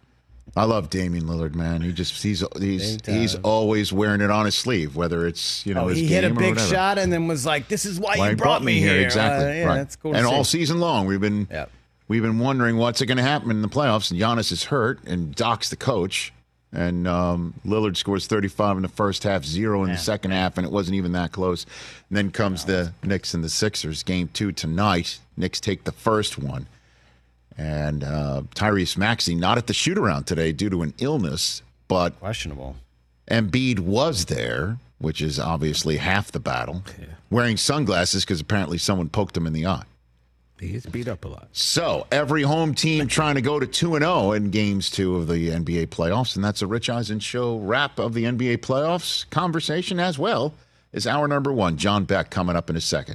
I love Damian Lillard, man. He just he's he's he's always wearing it on his sleeve, whether it's you know
oh,
his
he
game
hit a big
or
shot and then was like, "This is why,
why
you brought, brought me here." here.
Exactly,
uh, yeah,
right.
That's cool.
And
to
all
see.
season long, we've been
yep.
we've been wondering what's going to happen in the playoffs. And Giannis is hurt, and Doc's the coach, and um, Lillard scores thirty-five in the first half, zero in
Man.
the second half, and it wasn't even that close. And then comes no. the Knicks and the Sixers game two tonight. Knicks take the first one. And uh, Tyrese Maxey not at the shoot-around today due to an illness, but
questionable.
Embiid was there, which is obviously half the battle, yeah. wearing sunglasses because apparently someone poked him in the eye.
He gets beat up a lot.
So every home team trying to go to two and oh in games two of the N B A playoffs, and that's a Rich Eisen Show wrap of the N B A playoffs conversation as well as hour number one. John Beck coming up in a second.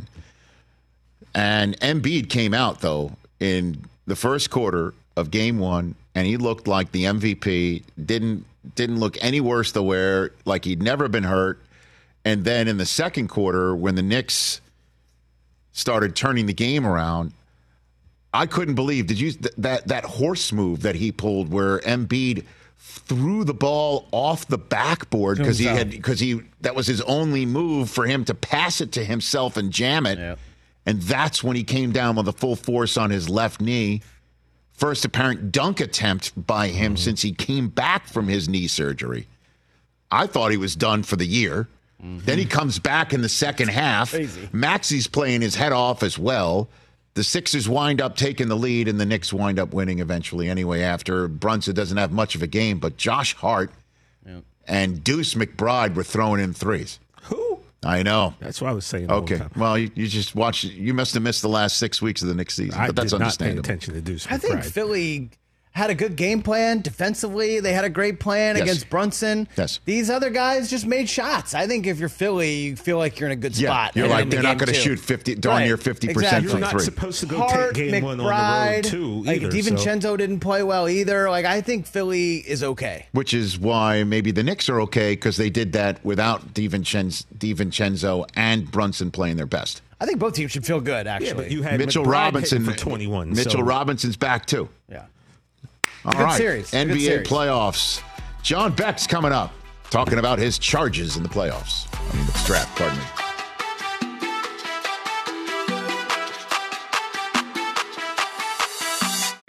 And Embiid came out, though, in the first quarter of game one, and he looked like the M V P, didn't didn't look any worse to wear, like he'd never been hurt. And then in the second quarter, when the Knicks started turning the game around, I couldn't believe, did you th- that that horse move that he pulled where Embiid threw the ball off the backboard because he had because he that was his only move for him to pass it to himself and jam it. Yep. And that's when he came down with a full force on his left knee. First apparent dunk attempt by him mm-hmm. since he came back from his knee surgery. I thought he was done for the year. Mm-hmm. Then he comes back in the second half.
Crazy.
Maxey's playing his head off as well. The Sixers wind up taking the lead, and the Knicks wind up winning eventually anyway after. Brunson doesn't have much of a game, but Josh Hart yep. and Deuce McBride were throwing in threes.
Who?
I know.
That's what I was saying.
Okay. Well, you, you just watched. You must have missed the last six weeks of the Knicks season.
I
but that's
did not
understandable.
pay attention to Deuce McBride.
I think Philly had a good game plan defensively. They had a great plan
yes.
against Brunson.
Yes.
These other guys just made shots. I think if you're Philly, you feel like you're in a good
yeah.
spot.
You're like,
the
they're not going to
too.
shoot fifty, darn
right.
near fifty
exactly.
percent from
You're
three.
not supposed to go
Hart,
take game
McBride,
one on the road, too,
like
either.
DiVincenzo
so.
didn't play well either. Like, I think Philly is okay.
Which is why maybe the Knicks are okay, because they did that without DiVincenzo, DiVincenzo and Brunson playing their best.
I think both teams should feel good, actually.
Yeah, but you had
Mitchell
McBride
Robinson
for twenty-one.
Mitchell
so.
Robinson's back, too.
Yeah.
All
good
right,
series.
N B A
good series.
playoffs. John Beck's coming up, talking about his charges in the playoffs. I mean, the draft, pardon me.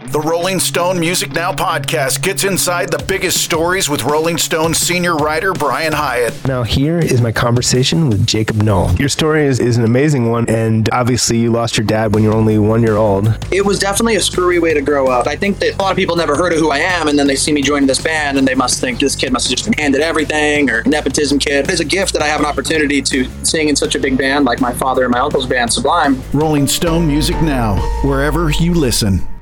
The Rolling Stone Music Now podcast gets inside the biggest stories with Rolling Stone senior writer Brian Hyatt.
Now here is my conversation with Jacob Knoll. Your story is, is an amazing one, and obviously you lost your dad when you were only one year old.
It was definitely a screwy way to grow up. I think that a lot of people never heard of who I am, and then they see me joining this band, and they must think this kid must have just been handed everything, or nepotism kid. It's a gift that I have an opportunity to sing in such a big band like my father and my uncle's band, Sublime.
Rolling Stone Music Now, wherever you listen.